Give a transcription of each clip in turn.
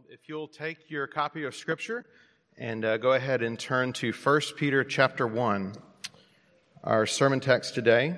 If you'll take your copy of Scripture and go ahead and turn to 1 Peter chapter 1. Our sermon text today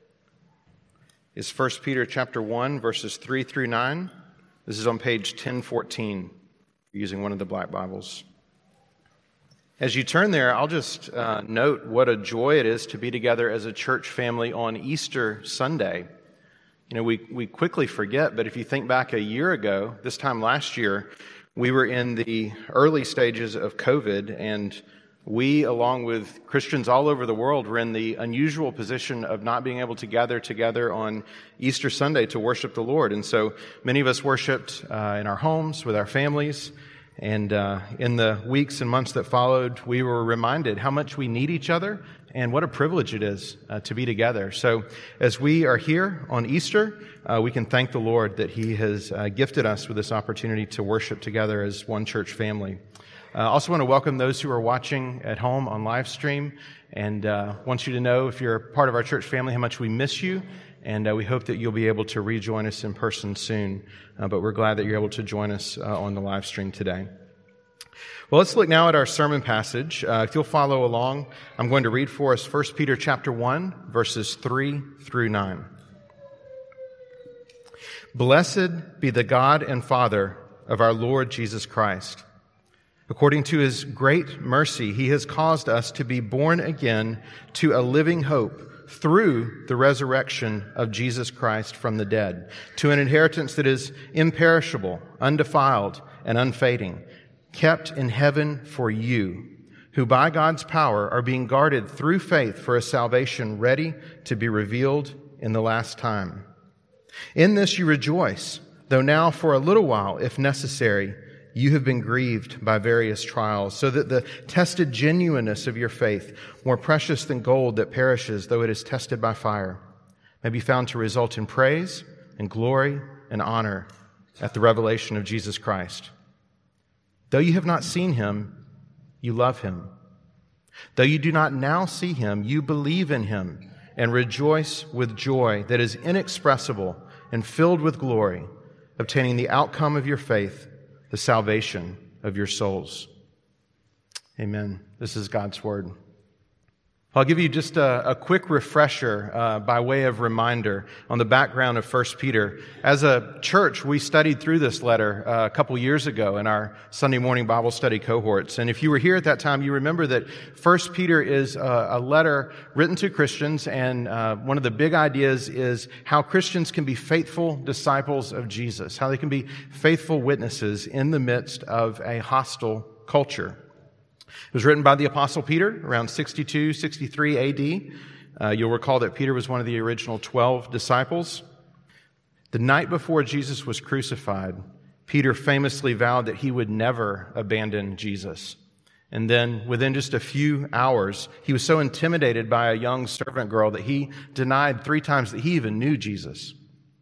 is 1 Peter chapter 1, verses 3 through 9. This is on page 1014, using one of the Black Bibles. As you turn there, I'll just note what a joy it is to be together as a church family on Easter Sunday. You know, we quickly forget, but if you think back a year ago, this time last year, we were in the early stages of COVID, and we, along with Christians all over the world, were in the unusual position of not being able to gather together on Easter Sunday to worship the Lord. And so many of us worshiped in our homes with our families. And in the weeks and months that followed, we were reminded how much we need each other and what a privilege it is to be together. So as we are here on Easter, we can thank the Lord that He has gifted us with this opportunity to worship together as one church family. I also want to welcome those who are watching at home on live stream, and want you to know, if you're part of our church family, how much we miss you. And we hope that you'll be able to rejoin us in person soon. But we're glad that you're able to join us on the live stream today. Well, let's look now at our sermon passage. If you'll follow along, I'm going to read for us 1 Peter chapter 1, verses 3 through 9. Blessed be the God and Father of our Lord Jesus Christ. According to His great mercy, He has caused us to be born again to a living hope through the resurrection of Jesus Christ from the dead, to an inheritance that is imperishable, undefiled, and unfading, kept in heaven for you, who by God's power are being guarded through faith for a salvation ready to be revealed in the last time. In this you rejoice, though now for a little while, if necessary, you have been grieved by various trials, so that the tested genuineness of your faith, more precious than gold that perishes, though it is tested by fire, may be found to result in praise and glory and honor at the revelation of Jesus Christ. Though you have not seen Him, you love Him. Though you do not now see Him, you believe in Him and rejoice with joy that is inexpressible and filled with glory, obtaining the outcome of your faith, the salvation of your souls. Amen. This is God's Word. I'll give you just a quick refresher by way of reminder on the background of 1 Peter. As a church, we studied through this letter a couple years ago in our Sunday morning Bible study cohorts. And if you were here at that time, you remember that 1 Peter is a letter written to Christians, and one of the big ideas is how Christians can be faithful disciples of Jesus, how they can be faithful witnesses in the midst of a hostile culture. It was written by the Apostle Peter around 62, 63 AD. You'll recall that Peter was one of the original 12 disciples. The night before Jesus was crucified, Peter famously vowed that he would never abandon Jesus. And then within just a few hours, he was so intimidated by a young servant girl that he denied 3 times that he even knew Jesus.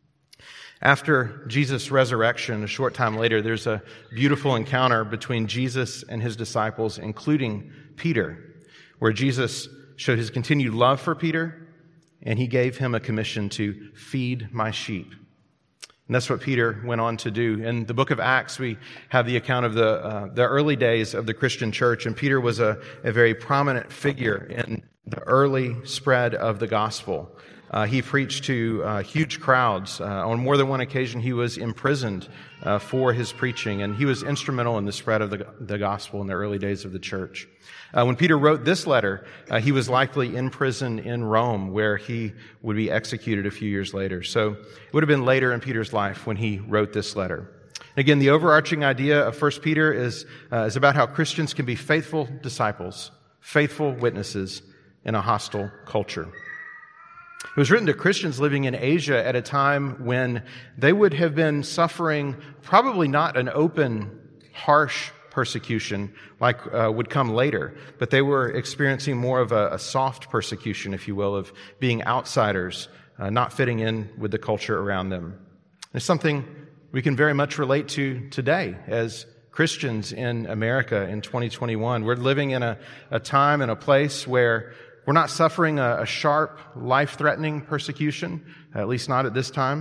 After Jesus' resurrection, a short time later, there's a beautiful encounter between Jesus and His disciples, including Peter, where Jesus showed His continued love for Peter, and He gave him a commission to feed my sheep. And that's what Peter went on to do. In the book of Acts, we have the account of the early days of the Christian church, and Peter was a very prominent figure in the early spread of the gospel. He preached to huge crowds. On more than one occasion, he was imprisoned for his preaching, and he was instrumental in the spread of the gospel in the early days of the church. When Peter wrote this letter, he was likely in prison in Rome, where he would be executed a few years later. So it would have been later in Peter's life when he wrote this letter. Again, the overarching idea of 1 Peter is about how Christians can be faithful disciples, faithful witnesses in a hostile culture. It was written to Christians living in Asia at a time when they would have been suffering probably not an open, harsh persecution like would come later, but they were experiencing more of a soft persecution, if you will, of being outsiders, not fitting in with the culture around them. It's something we can very much relate to today as Christians in America in 2021. We're living in a time and a place where we're not suffering a sharp, life-threatening persecution, at least not at this time,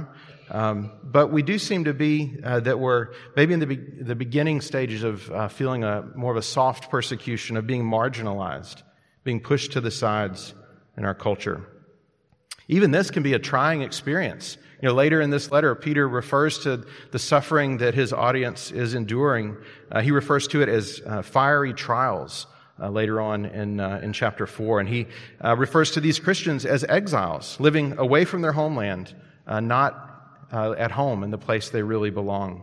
But we do seem to be that we're maybe in the beginning stages of feeling more of a soft persecution, of being marginalized, being pushed to the sides in our culture. Even this can be a trying experience. Later in this letter, Peter refers to the suffering that his audience is enduring. He refers to it as fiery trials later on in chapter 4. And he refers to these Christians as exiles, living away from their homeland, not at home in the place they really belong.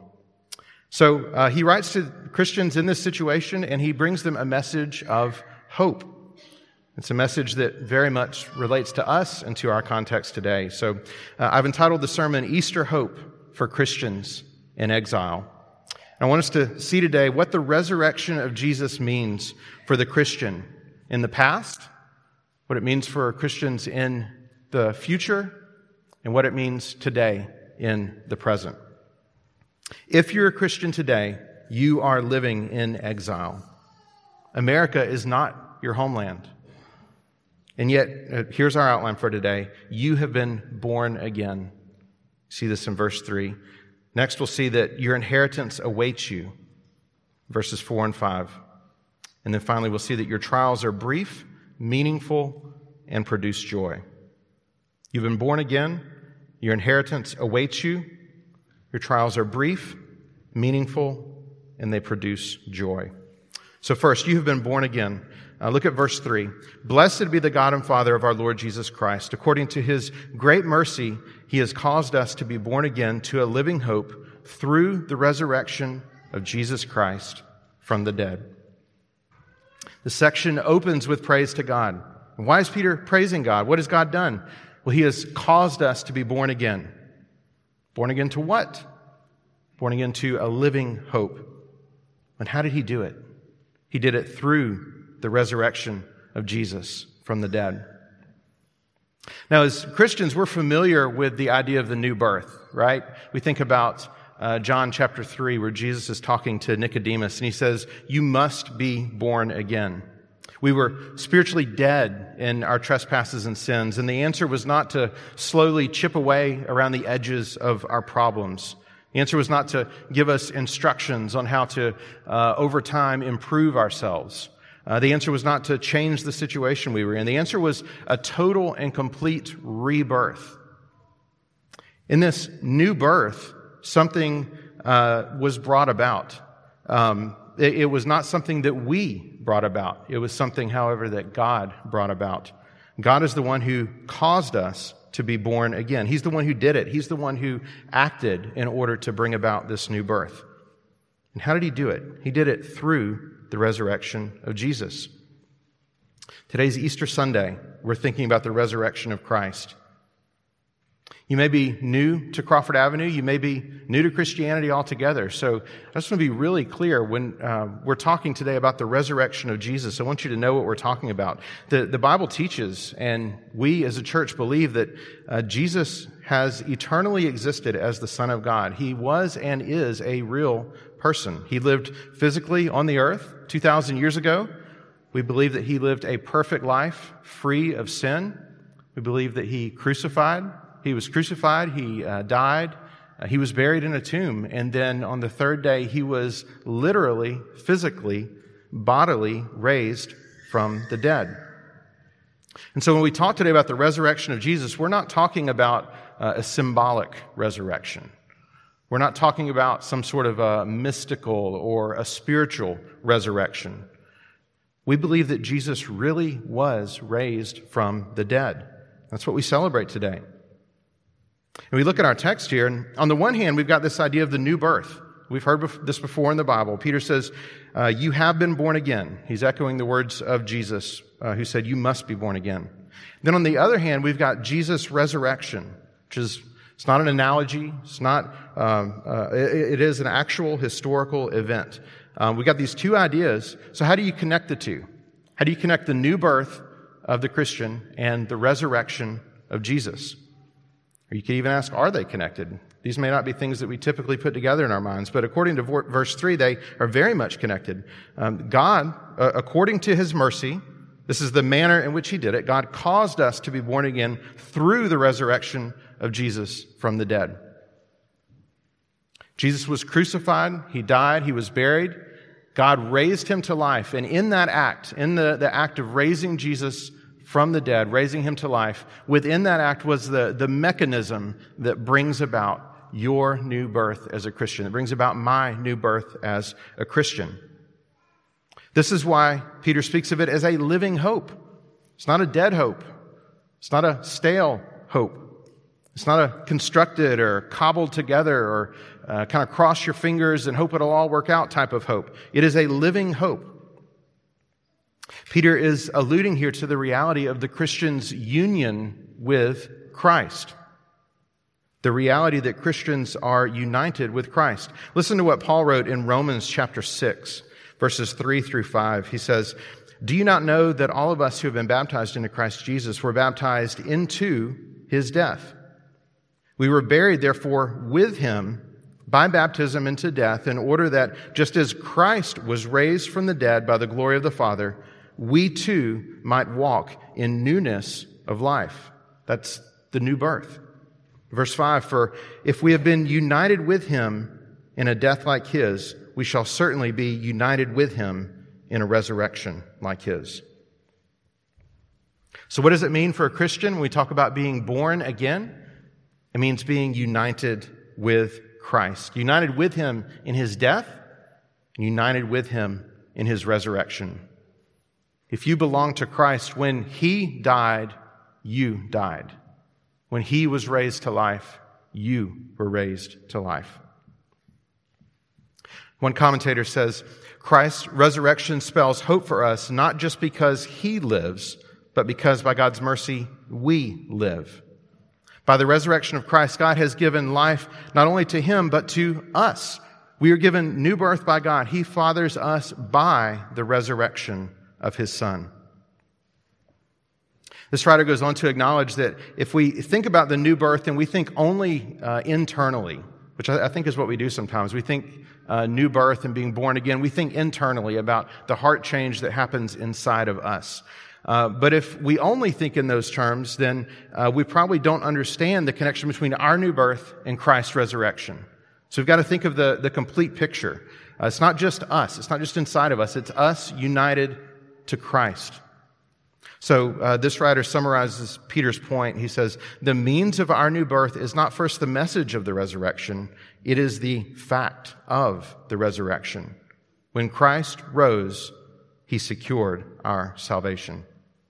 So he writes to Christians in this situation, and he brings them a message of hope. It's a message that very much relates to us and to our context today. So I've entitled the sermon, Easter Hope for Christians in Exile. I want us to see today what the resurrection of Jesus means for the Christian in the past, what it means for Christians in the future, and what it means today in the present. If you're a Christian today, you are living in exile. America is not your homeland. And yet, here's our outline for today. You have been born again. See this in verse 3. Next, we'll see that your inheritance awaits you, verses 4 and 5. And then finally, we'll see that your trials are brief, meaningful, and produce joy. You've been born again. Your inheritance awaits you. Your trials are brief, meaningful, and they produce joy. So first, you have been born again. Look at verse 3. Blessed be the God and Father of our Lord Jesus Christ. According to his great mercy, he has caused us to be born again to a living hope through the resurrection of Jesus Christ from the dead. The section opens with praise to God. And why is Peter praising God? What has God done? Well, he has caused us to be born again. Born again to what? Born again to a living hope. And how did he do it? He did it through the resurrection of Jesus from the dead. Now, as Christians, we're familiar with the idea of the new birth, right? We think about John chapter 3, where Jesus is talking to Nicodemus, and he says, you must be born again. We were spiritually dead in our trespasses and sins, and the answer was not to slowly chip away around the edges of our problems. The answer was not to give us instructions on how to, over time, improve ourselves. The answer was not to change the situation we were in. The answer was a total and complete rebirth. In this new birth, something was brought about. It was not something that we brought about. It was something, however, that God brought about. God is the one who caused us to be born again. He's the one who did it. He's the one who acted in order to bring about this new birth. And how did he do it? He did it through the resurrection of Jesus. Today's Easter Sunday. We're thinking about the resurrection of Christ. You may be new to Crawford Avenue. You may be new to Christianity altogether. So I just want to be really clear when we're talking today about the resurrection of Jesus. I want you to know what we're talking about. The Bible teaches, and we as a church believe that Jesus has eternally existed as the Son of God. He was and is a real person. He lived physically on the earth 2,000 years ago. We believe that he lived a perfect life, free of sin. We believe that he was crucified, he died, he was buried in a tomb, and then on the third day he was literally, physically, bodily raised from the dead. And so when we talk today about the resurrection of Jesus, we're not talking about a symbolic resurrection. We're not talking about some sort of a mystical or a spiritual resurrection. We believe that Jesus really was raised from the dead. That's what we celebrate today. And we look at our text here, and on the one hand, we've got this idea of the new birth. We've heard this before in the Bible. Peter says, you have been born again. He's echoing the words of Jesus, who said, you must be born again. Then on the other hand, we've got Jesus' resurrection, which is, it's not an analogy. It's not, it is an actual historical event. We've got these two ideas. So how do you connect the two? How do you connect the new birth of the Christian and the resurrection of Jesus? Or you could even ask, are they connected? These may not be things that we typically put together in our minds, but according to verse 3, they are very much connected. God, according to his mercy, this is the manner in which he did it, God caused us to be born again through the resurrection of Jesus from the dead. Jesus was crucified, he died, he was buried. God raised him to life. And in that act, in the act of raising Jesus from the dead, raising him to life, within that act was the mechanism that brings about your new birth as a Christian. It brings about my new birth as a Christian. This is why Peter speaks of it as a living hope. It's not a dead hope. It's not a stale hope. It's not a constructed or cobbled together or kind of cross your fingers and hope it'll all work out type of hope. It is a living hope. Peter is alluding here to the reality of the Christian's union with Christ. The reality that Christians are united with Christ. Listen to what Paul wrote in Romans chapter 6, verses 3 through 5. He says, "Do you not know that all of us who have been baptized into Christ Jesus were baptized into his death? We were buried, therefore, with him by baptism into death, in order that just as Christ was raised from the dead by the glory of the Father, we too might walk in newness of life." That's the new birth. Verse 5, "For if we have been united with him in a death like his, we shall certainly be united with him in a resurrection like his." So what does it mean for a Christian when we talk about being born again? It means being united with Christ, united with him in his death, and united with him in his resurrection. If you belong to Christ, when he died, you died. When he was raised to life, you were raised to life. One commentator says, Christ's resurrection spells hope for us, not just because he lives, but because by God's mercy, we live. By the resurrection of Christ, God has given life not only to him, but to us. We are given new birth by God. He fathers us by the resurrection of his Son. This writer goes on to acknowledge that if we think about the new birth and we think only internally, which I think is what we do sometimes, we think new birth and being born again, we think internally about the heart change that happens inside of us. But if we only think in those terms, then we probably don't understand the connection between our new birth and Christ's resurrection. So we've got to think of the complete picture. It's not just us. It's not just inside of us. It's us united to Christ. So this writer summarizes Peter's point. He says, the means of our new birth is not first the message of the resurrection. It is the fact of the resurrection. When Christ rose, he secured our salvation.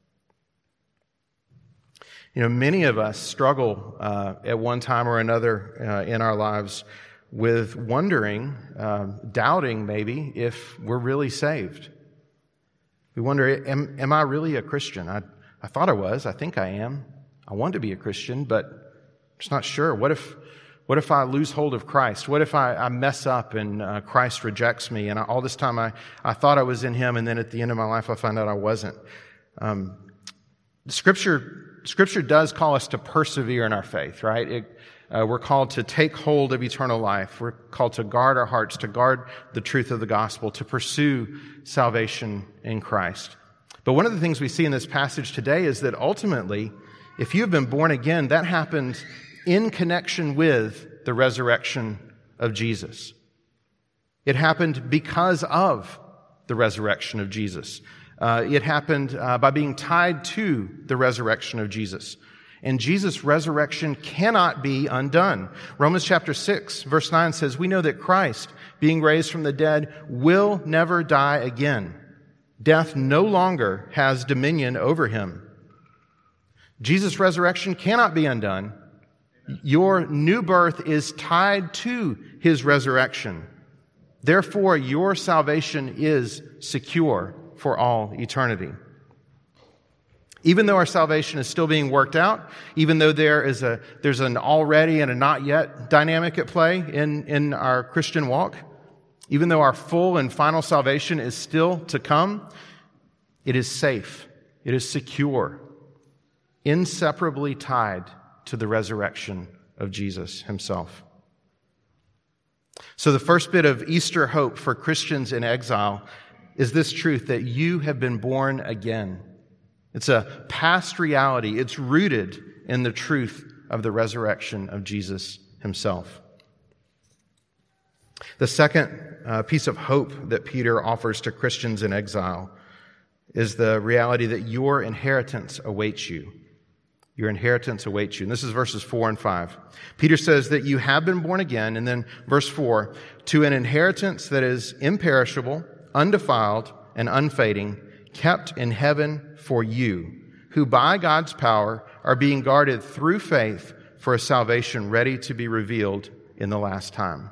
You know, many of us struggle at one time or another in our lives with wondering, doubting maybe, if we're really saved. We wonder, am I really a Christian? I thought I was. I think I am. I want to be a Christian, but I'm just not sure. What if I lose hold of Christ? What if I mess up and Christ rejects me? And all this time I thought I was in him, and then at the end of my life I found out I wasn't. Scripture does call us to persevere in our faith, right? We're called to take hold of eternal life. We're called to guard our hearts, to guard the truth of the gospel, to pursue salvation in Christ. But one of the things we see in this passage today is that ultimately, if you have been born again, that happened in connection with the resurrection of Jesus. It happened because of the resurrection of Jesus. It happened by being tied to the resurrection of Jesus. And Jesus' resurrection cannot be undone. Romans chapter 6, verse 9 says, we know that Christ, being raised from the dead, will never die again. Death no longer has dominion over him. Jesus' resurrection cannot be undone. Your new birth is tied to his resurrection. Therefore, your salvation is secure for all eternity. Even though our salvation is still being worked out, even though there's an already and a not yet dynamic at play in our Christian walk, even though our full and final salvation is still to come, it is safe, it is secure, inseparably tied to the resurrection of Jesus himself. So the first bit of Easter hope for Christians in exile is this truth that you have been born again. It's a past reality. It's rooted in the truth of the resurrection of Jesus himself. The second piece of hope that Peter offers to Christians in exile is the reality that your inheritance awaits you. Your inheritance awaits you. And this is verses 4 and 5. Peter says that you have been born again, and then verse 4, to an inheritance that is imperishable, undefiled, and unfading, kept in heaven for you, who by God's power are being guarded through faith for a salvation ready to be revealed in the last time.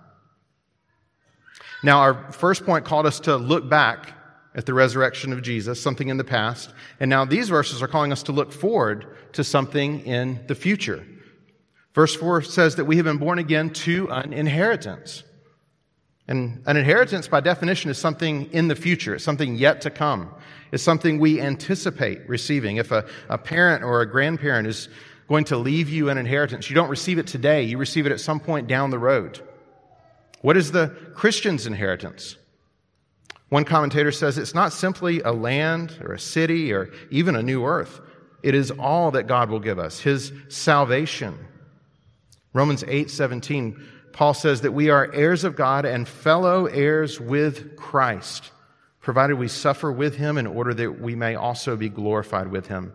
Now, our first point called us to look back at the resurrection of Jesus, something in the past. And now these verses are calling us to look forward to something in the future. Verse 4 says that we have been born again to an inheritance. And an inheritance, by definition, is something in the future. It's something yet to come. It's something we anticipate receiving. If a parent or a grandparent is going to leave you an inheritance, you don't receive it today. You receive it at some point down the road. What is the Christian's inheritance? One commentator says it's not simply a land or a city or even a new earth. It is all that God will give us, His salvation. Romans 8:17, Paul says that we are heirs of God and fellow heirs with Christ, provided we suffer with Him in order that we may also be glorified with Him.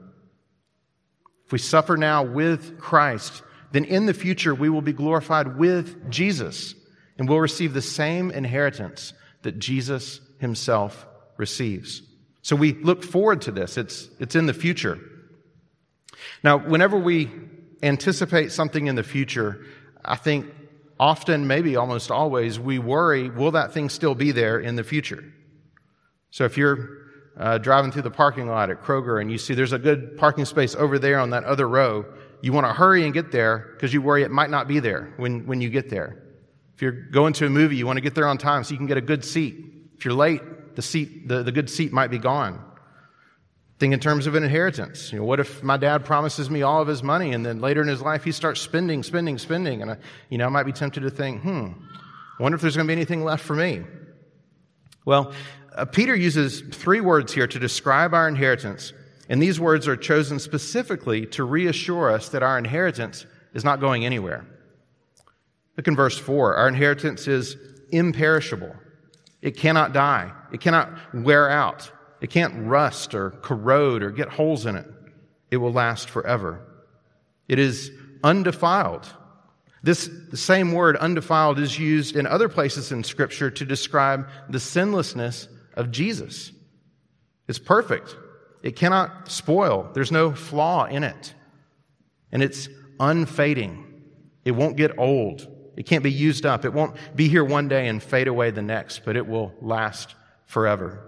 If we suffer now with Christ, then in the future we will be glorified with Jesus, and we'll receive the same inheritance that Jesus Himself receives. So we look forward to this. It's in the future. Now, whenever we anticipate something in the future, I think often, maybe almost always, we worry, will that thing still be there in the future? So if you're driving through the parking lot at Kroger and you see there's a good parking space over there on that other row, you want to hurry and get there because you worry it might not be there when you get there. If you're going to a movie, you want to get there on time so you can get a good seat. If you're late, the good seat might be gone. Think in terms of an inheritance. What if my dad promises me all of his money and then later in his life he starts spending, and I might be tempted to think, I wonder if there's going to be anything left for me. Well, Peter uses 3 words here to describe our inheritance, and these words are chosen specifically to reassure us that our inheritance is not going anywhere. Look in verse 4. Our inheritance is imperishable. It cannot die. It cannot wear out. It can't rust or corrode or get holes in it. It will last forever. It is undefiled. This same word, undefiled, is used in other places in Scripture to describe the sinlessness of Jesus. It's perfect. It cannot spoil. There's no flaw in it. And it's unfading. It won't get old. It can't be used up. It won't be here one day and fade away the next, but it will last forever.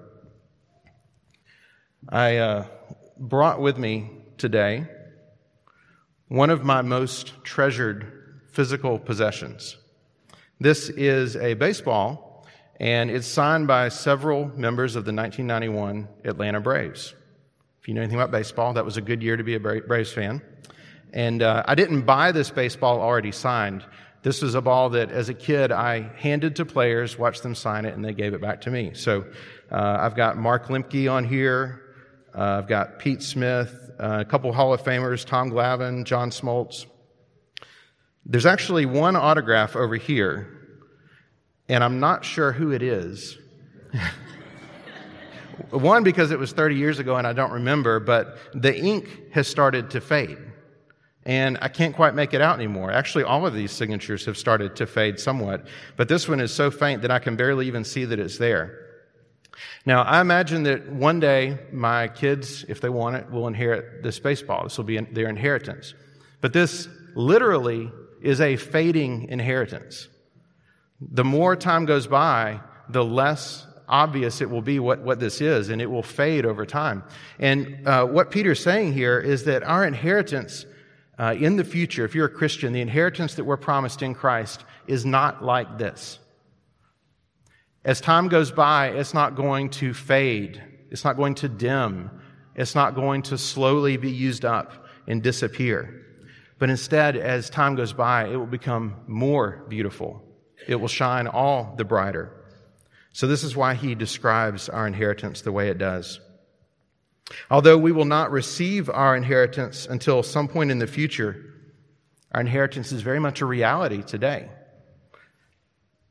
I brought with me today one of my most treasured physical possessions. This is a baseball, and it's signed by several members of the 1991 Atlanta Braves. If you know anything about baseball, that was a good year to be a Braves fan. And I didn't buy this baseball already signed. This was a ball that, as a kid, I handed to players, watched them sign it, and they gave it back to me. So I've got Mark Lemke on here. I've got Pete Smith, a couple Hall of Famers, Tom Glavine, John Smoltz. There's actually one autograph over here, and I'm not sure who it is. One, because it was 30 years ago and I don't remember, but the ink has started to fade. And I can't quite make it out anymore. Actually, all of these signatures have started to fade somewhat, but this one is so faint that I can barely even see that it's there. Now, I imagine that one day my kids, if they want it, will inherit this baseball. This will be their inheritance. But this literally is a fading inheritance. The more time goes by, the less obvious it will be what this is, and it will fade over time. And what Peter's saying here is that our inheritance in the future, if you're a Christian, the inheritance that we're promised in Christ is not like this. As time goes by, it's not going to fade. It's not going to dim. It's not going to slowly be used up and disappear. But instead, as time goes by, it will become more beautiful. It will shine all the brighter. So this is why he describes our inheritance the way it does. Although we will not receive our inheritance until some point in the future, our inheritance is very much a reality today.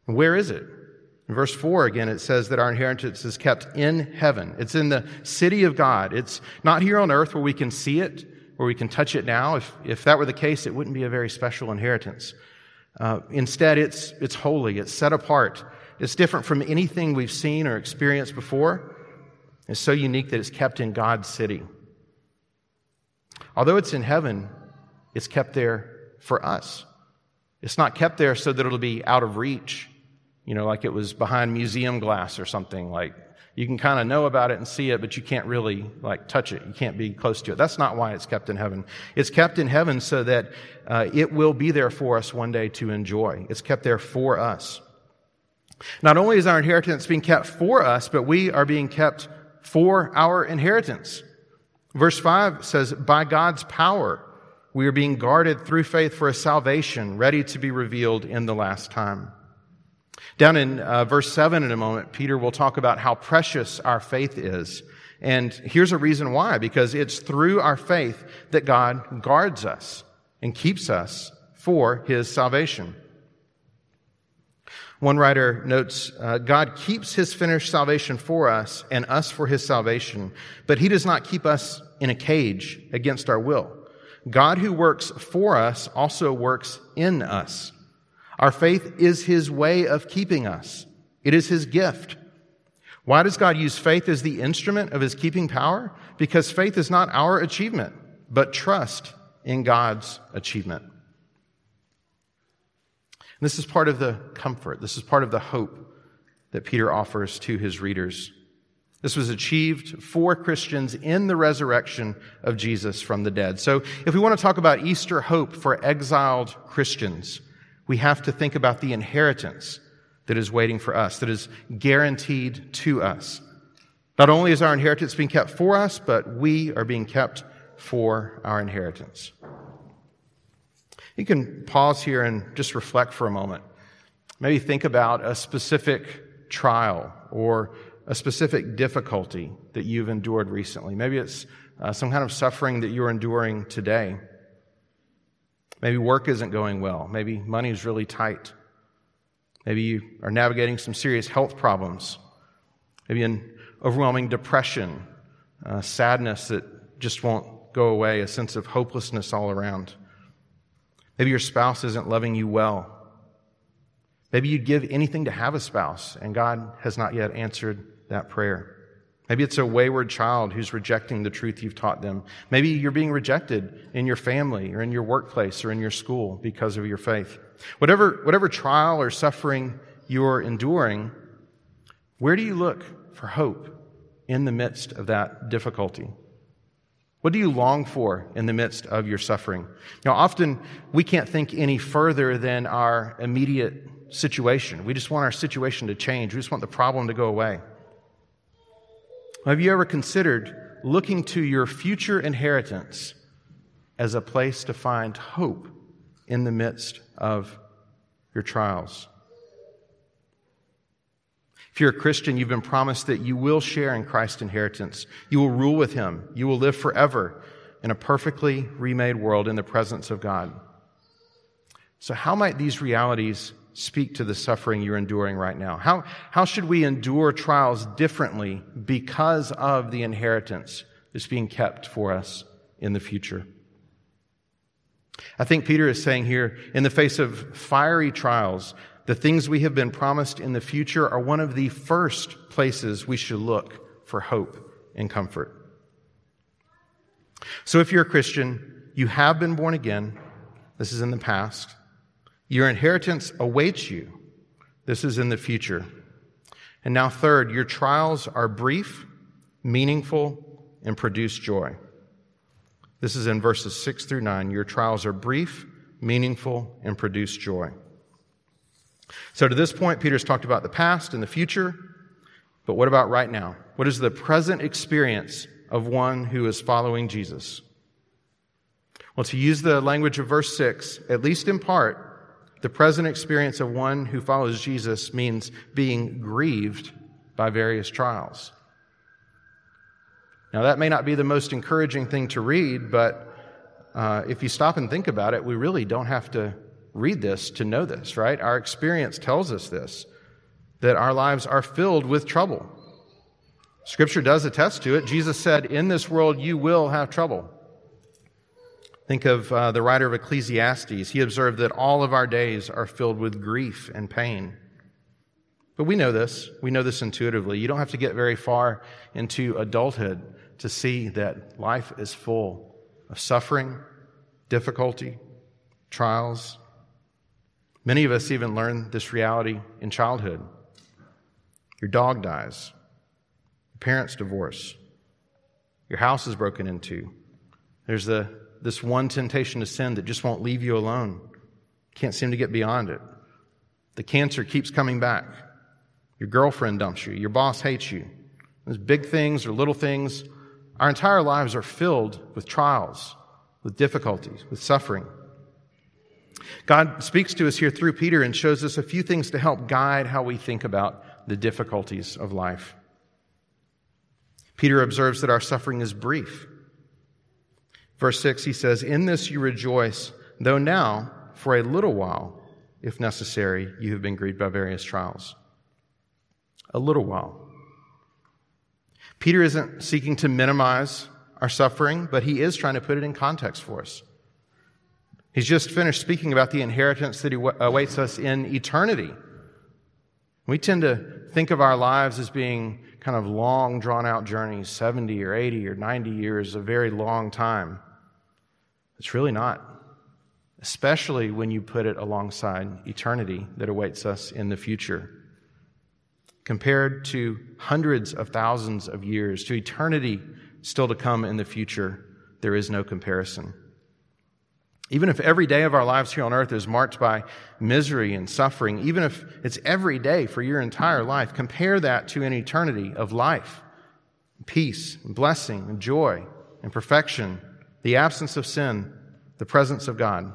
Where is it? In verse 4, again, it says that our inheritance is kept in heaven. It's in the city of God. It's not here on earth where we can see it, where we can touch it now. If that were the case, it wouldn't be a very special inheritance. Instead, it's holy. It's set apart. It's different from anything we've seen or experienced before. It's so unique that it's kept in God's city. Although it's in heaven, it's kept there for us. It's not kept there so that it'll be out of reach, like it was behind museum glass or something. Like you can kind of know about it and see it, but you can't really touch it. You can't be close to it. That's not why it's kept in heaven. It's kept in heaven so that it will be there for us one day to enjoy. It's kept there for us. Not only is our inheritance being kept for us, but we are being kept for our inheritance. Verse 5 says, by God's power, we are being guarded through faith for a salvation ready to be revealed in the last time. Down in verse 7 in a moment, Peter will talk about how precious our faith is. And here's a reason why, because it's through our faith that God guards us and keeps us for His salvation. One writer notes, God keeps His finished salvation for us and us for His salvation, but He does not keep us in a cage against our will. God who works for us also works in us. Our faith is His way of keeping us. It is His gift. Why does God use faith as the instrument of His keeping power? Because faith is not our achievement, but trust in God's achievement. This is part of the comfort. This is part of the hope that Peter offers to his readers. This was achieved for Christians in the resurrection of Jesus from the dead. So if we want to talk about Easter hope for exiled Christians, we have to think about the inheritance that is waiting for us, that is guaranteed to us. Not only is our inheritance being kept for us, but we are being kept for our inheritance. You can pause here and just reflect for a moment. Maybe think about a specific trial or a specific difficulty that you've endured recently. Maybe it's some kind of suffering that you're enduring today. Maybe work isn't going well. Maybe money is really tight. Maybe you are navigating some serious health problems. Maybe an overwhelming depression, sadness that just won't go away, a sense of hopelessness all around. Maybe your spouse isn't loving you well. Maybe you'd give anything to have a spouse, and God has not yet answered that prayer. Maybe it's a wayward child who's rejecting the truth you've taught them. Maybe you're being rejected in your family or in your workplace or in your school because of your faith. Whatever trial or suffering you're enduring, where do you look for hope in the midst of that difficulty? What do you long for in the midst of your suffering? Often we can't think any further than our immediate situation. We just want our situation to change. We just want the problem to go away. Have you ever considered looking to your future inheritance as a place to find hope in the midst of your trials? If you're a Christian, you've been promised that you will share in Christ's inheritance. You will rule with Him. You will live forever in a perfectly remade world in the presence of God. So how might these realities speak to the suffering you're enduring right now? How should we endure trials differently because of the inheritance that's being kept for us in the future? I think Peter is saying here, in the face of fiery trials, the things we have been promised in the future are one of the first places we should look for hope and comfort. So if you're a Christian, you have been born again. This is in the past. Your inheritance awaits you. This is in the future. And now third, your trials are brief, meaningful, and produce joy. This is in verses 6 through 9. Your trials are brief, meaningful, and produce joy. So to this point, Peter's talked about the past and the future, but what about right now? What is the present experience of one who is following Jesus? Well, to use the language of verse 6, at least in part, the present experience of one who follows Jesus means being grieved by various trials. Now, that may not be the most encouraging thing to read, but if you stop and think about it, we really don't have to read this to know this, right? Our experience tells us this, that our lives are filled with trouble. Scripture does attest to it. Jesus said, in this world you will have trouble. Think of the writer of Ecclesiastes. He observed that all of our days are filled with grief and pain. But we know this. We know this intuitively. You don't have to get very far into adulthood to see that life is full of suffering, difficulty, trials. Many of us even learn this reality in childhood. Your dog dies. Your parents divorce. Your house is broken into. There's this one temptation to sin that just won't leave you alone. Can't seem to get beyond it. The cancer keeps coming back. Your girlfriend dumps you. Your boss hates you. Those big things or little things. Our entire lives are filled with trials, with difficulties, with suffering. God speaks to us here through Peter and shows us a few things to help guide how we think about the difficulties of life. Peter observes that our suffering is brief. Verse 6, he says, in this you rejoice, though now, for a little while, if necessary, you have been grieved by various trials. A little while. Peter isn't seeking to minimize our suffering, but he is trying to put it in context for us. He's just finished speaking about the inheritance that awaits us in eternity. We tend to think of our lives as being kind of long, drawn-out journeys, 70 or 80 or 90 years, a very long time. It's really not, especially when you put it alongside eternity that awaits us in the future. Compared to hundreds of thousands of years, to eternity still to come in the future, there is no comparison. Even if every day of our lives here on earth is marked by misery and suffering, even if it's every day for your entire life, compare that to an eternity of life, peace, and blessing, and joy, and perfection, the absence of sin, the presence of God.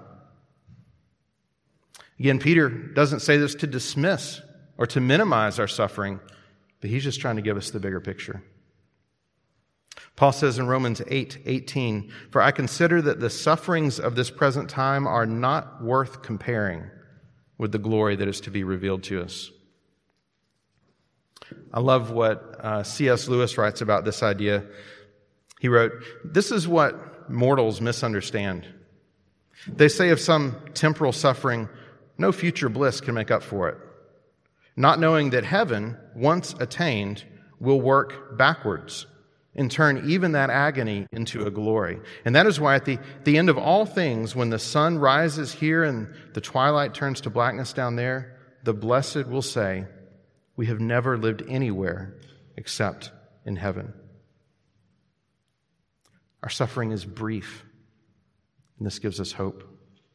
Again, Peter doesn't say this to dismiss or to minimize our suffering, but he's just trying to give us the bigger picture. Paul says in Romans 8:18, for I consider that the sufferings of this present time are not worth comparing with the glory that is to be revealed to us. I love what C.S. Lewis writes about this idea. He wrote, this is what mortals misunderstand. They say of some temporal suffering, no future bliss can make up for it, not knowing that heaven, once attained, will work backwards and turn even that agony into a glory. And that is why at the end of all things, when the sun rises here and the twilight turns to blackness down there, the blessed will say, we have never lived anywhere except in heaven. Our suffering is brief, and this gives us hope.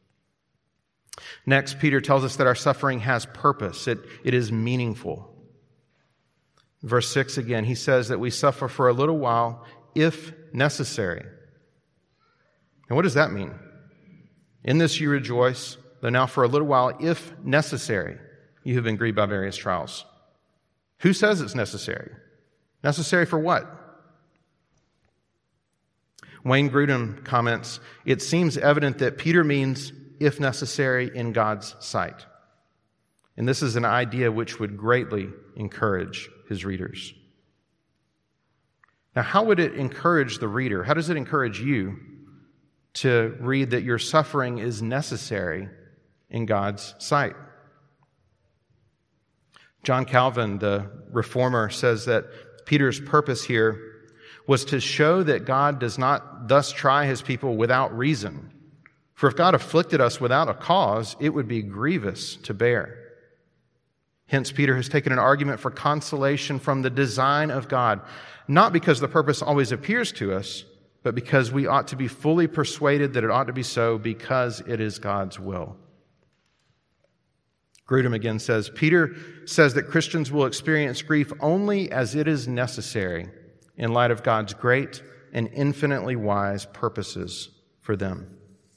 Next, Peter tells us that our suffering has purpose. It is meaningful. Verse 6 again, he says that we suffer for a little while if necessary. And what does that mean? In this you rejoice, though now for a little while, if necessary, you have been grieved by various trials. Who says it's necessary? Necessary for what? Wayne Grudem comments, it seems evident that Peter means if necessary in God's sight. And this is an idea which would greatly encourage his readers. Now, how would it encourage the reader? How does it encourage you to read that your suffering is necessary in God's sight? John Calvin, the reformer, says that Peter's purpose here was to show that God does not thus try his people without reason. For if God afflicted us without a cause, it would be grievous to bear. Hence, Peter has taken an argument for consolation from the design of God, not because the purpose always appears to us, but because we ought to be fully persuaded that it ought to be so because it is God's will. Grudem again says, Peter says that Christians will experience grief only as it is necessary in light of God's great and infinitely wise purposes for them.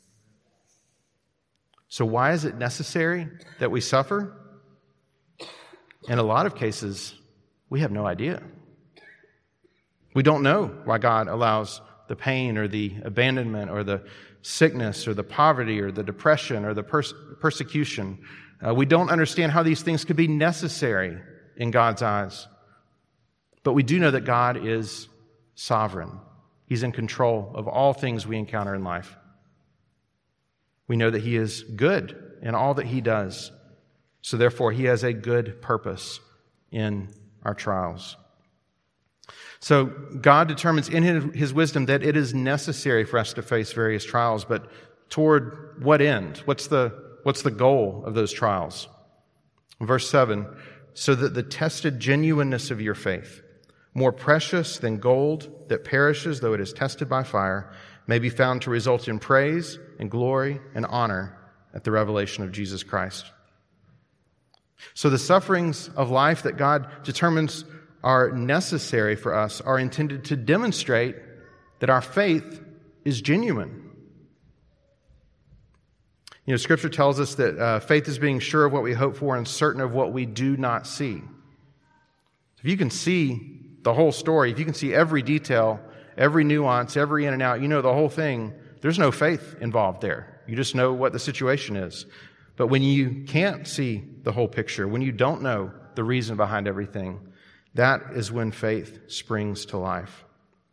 So why is it necessary that we suffer? In a lot of cases, we have no idea. We don't know why God allows the pain or the abandonment or the sickness or the poverty or the depression or the persecution. We don't understand how these things could be necessary in God's eyes. But we do know that God is sovereign. He's in control of all things we encounter in life. We know that He is good in all that He does. So therefore, He has a good purpose in our trials. So God determines in His wisdom that it is necessary for us to face various trials, but toward what end? What's the goal of those trials? Verse 7, so that the tested genuineness of your faith, more precious than gold that perishes though it is tested by fire, may be found to result in praise and glory and honor at the revelation of Jesus Christ. So the sufferings of life that God determines are necessary for us are intended to demonstrate that our faith is genuine. You know, Scripture tells us that faith is being sure of what we hope for and certain of what we do not see. If you can see the whole story, if you can see every detail, every nuance, every in and out, you know the whole thing, there's no faith involved there. You just know what the situation is. But when you can't see the whole picture, when you don't know the reason behind everything, that is when faith springs to life.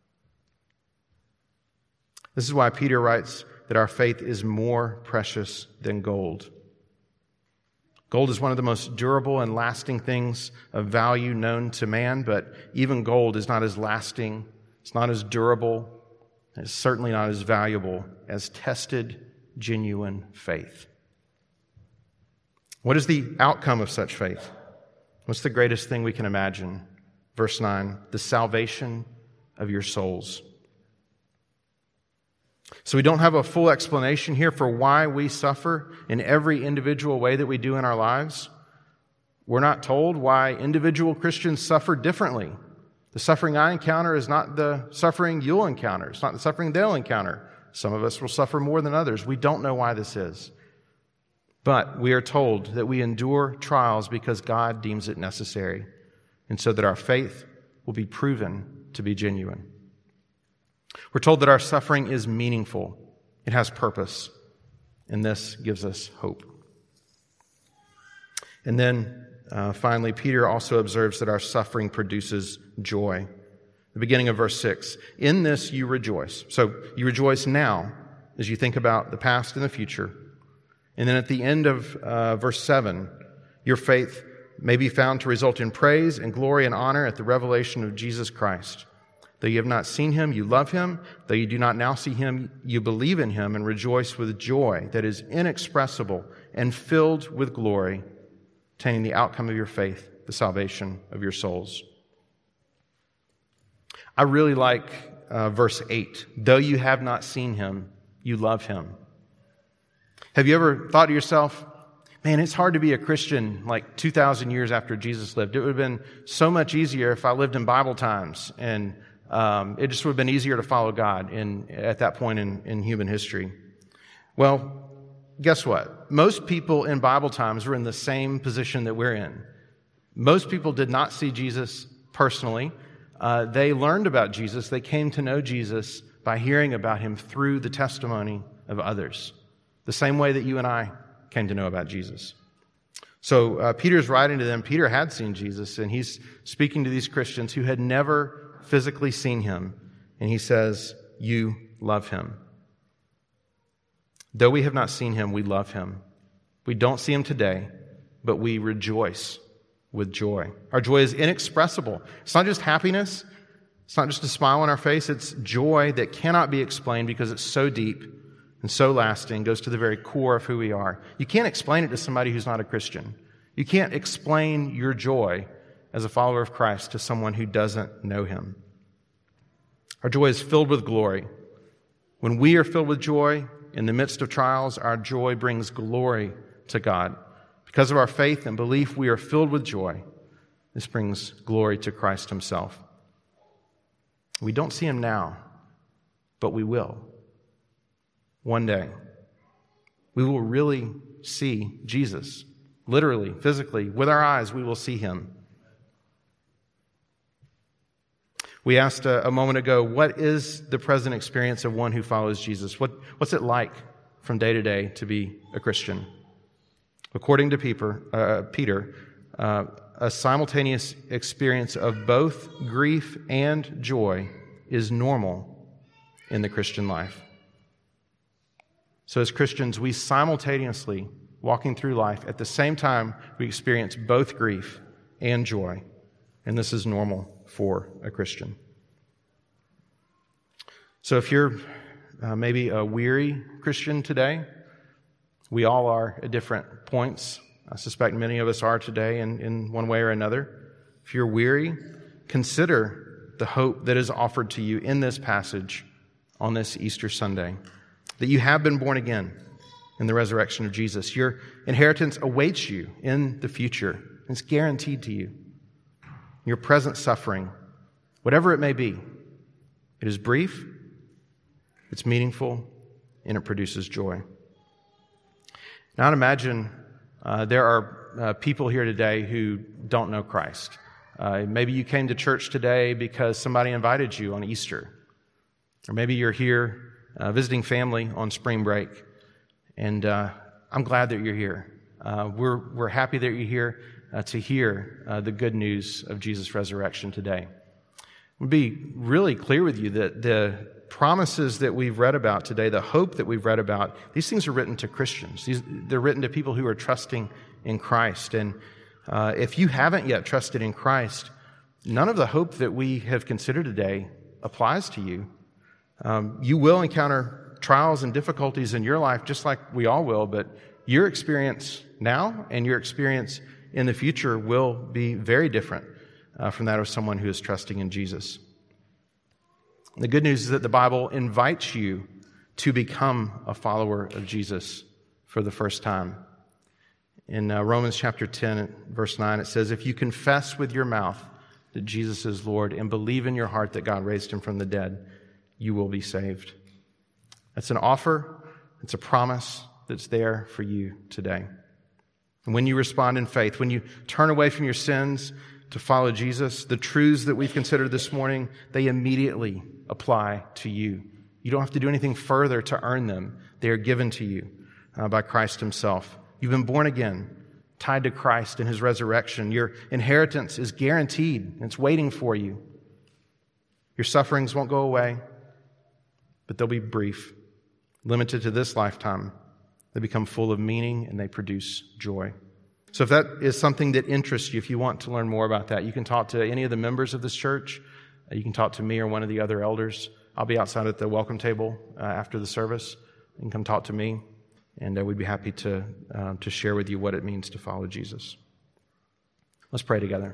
This is why Peter writes that our faith is more precious than gold. Gold is one of the most durable and lasting things of value known to man, but even gold is not as lasting, it's not as durable, and it's certainly not as valuable as tested, genuine faith. What is the outcome of such faith? What's the greatest thing we can imagine? Verse 9, the salvation of your souls. So we don't have a full explanation here for why we suffer in every individual way that we do in our lives. We're not told why individual Christians suffer differently. The suffering I encounter is not the suffering you'll encounter. It's not the suffering they'll encounter. Some of us will suffer more than others. We don't know why this is. But we are told that we endure trials because God deems it necessary, and so that our faith will be proven to be genuine. We're told that our suffering is meaningful. It has purpose. And this gives us hope. And then, finally, Peter also observes that our suffering produces joy. The beginning of verse 6. In this you rejoice. So you rejoice now as you think about the past and the future. And then at the end of verse 7, your faith may be found to result in praise and glory and honor at the revelation of Jesus Christ. Though you have not seen Him, you love Him. Though you do not now see Him, you believe in Him and rejoice with joy that is inexpressible and filled with glory, attaining the outcome of your faith, the salvation of your souls. I really like verse 8. Though you have not seen Him, you love Him. Have you ever thought to yourself, man, it's hard to be a Christian like 2,000 years after Jesus lived. It would have been so much easier if I lived in Bible times, and it just would have been easier to follow God at that point in human history. Well, guess what? Most people in Bible times were in the same position that we're in. Most people did not see Jesus personally. They learned about Jesus. They came to know Jesus by hearing about Him through the testimony of others, the same way that you and I came to know about Jesus. So Peter's writing to them. Peter had seen Jesus, and he's speaking to these Christians who had never physically seen Him. And he says, you love Him. Though we have not seen Him, we love Him. We don't see Him today, but we rejoice with joy. Our joy is inexpressible. It's not just happiness. It's not just a smile on our face. It's joy that cannot be explained because it's so deep and so lasting, goes to the very core of who we are. You can't explain it to somebody who's not a Christian. You can't explain your joy as a follower of Christ to someone who doesn't know Him. Our joy is filled with glory. When we are filled with joy in the midst of trials, our joy brings glory to God. Because of our faith and belief, we are filled with joy. This brings glory to Christ Himself. We don't see Him now, but we will. One day, we will really see Jesus. Literally, physically, with our eyes, we will see Him. We asked a moment ago, what is the present experience of one who follows Jesus? What's it like from day to day to be a Christian? According to Peter, a simultaneous experience of both grief and joy is normal in the Christian life. So as Christians, we simultaneously, walking through life, at the same time, we experience both grief and joy. And this is normal for a Christian. So if you're maybe a weary Christian today, we all are at different points. I suspect many of us are today in one way or another. If you're weary, consider the hope that is offered to you in this passage on this Easter Sunday, that you have been born again in the resurrection of Jesus. Your inheritance awaits you in the future. It's guaranteed to you. Your present suffering, whatever it may be, it is brief, it's meaningful, and it produces joy. Now, I'd imagine there are people here today who don't know Christ. Maybe you came to church today because somebody invited you on Easter. Or maybe you're here visiting family on spring break. And I'm glad that you're here. We're happy that you're here to hear the good news of Jesus' resurrection today. I'll be really clear with you that the promises that we've read about today, the hope that we've read about, these things are written to Christians. They're written to people who are trusting in Christ. And if you haven't yet trusted in Christ, none of the hope that we have considered today applies to you. You will encounter trials and difficulties in your life, just like we all will, but your experience now and your experience in the future will be very different from that of someone who is trusting in Jesus. The good news is that the Bible invites you to become a follower of Jesus for the first time. In Romans chapter 10, verse 9, it says, "If you confess with your mouth that Jesus is Lord and believe in your heart that God raised him from the dead, you will be saved." That's an offer, it's a promise that's there for you today. And when you respond in faith, when you turn away from your sins to follow Jesus, the truths that we've considered this morning, they immediately apply to you. You don't have to do anything further to earn them. They are given to you by Christ himself. You've been born again, tied to Christ and his resurrection. Your inheritance is guaranteed. It's waiting for you. Your sufferings won't go away, but they'll be brief, limited to this lifetime. They become full of meaning and they produce joy. So if that is something that interests you, if you want to learn more about that, you can talk to any of the members of this church. You can talk to me or one of the other elders. I'll be outside at the welcome table after the service. You can come talk to me, and we'd be happy to share with you what it means to follow Jesus. Let's pray together.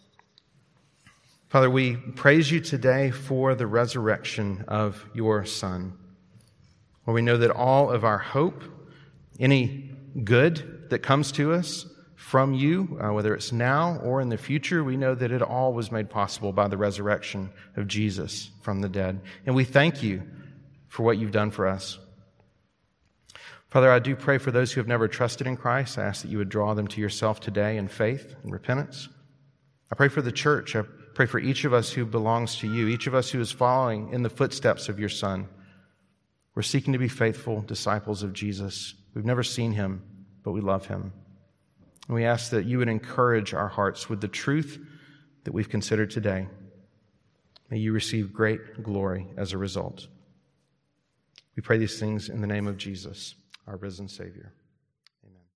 Father, we praise you today for the resurrection of your Son. Lord, we know that all of our hope, any good that comes to us from you, whether it's now or in the future, we know that it all was made possible by the resurrection of Jesus from the dead. And we thank you for what you've done for us. Father, I do pray for those who have never trusted in Christ. I ask that you would draw them to yourself today in faith and repentance. I pray for the church. I pray for each of us who belongs to you, each of us who is following in the footsteps of your Son. We're seeking to be faithful disciples of Jesus. We've never seen him, but we love him. And we ask that you would encourage our hearts with the truth that we've considered today. May you receive great glory as a result. We pray these things in the name of Jesus, our risen Savior.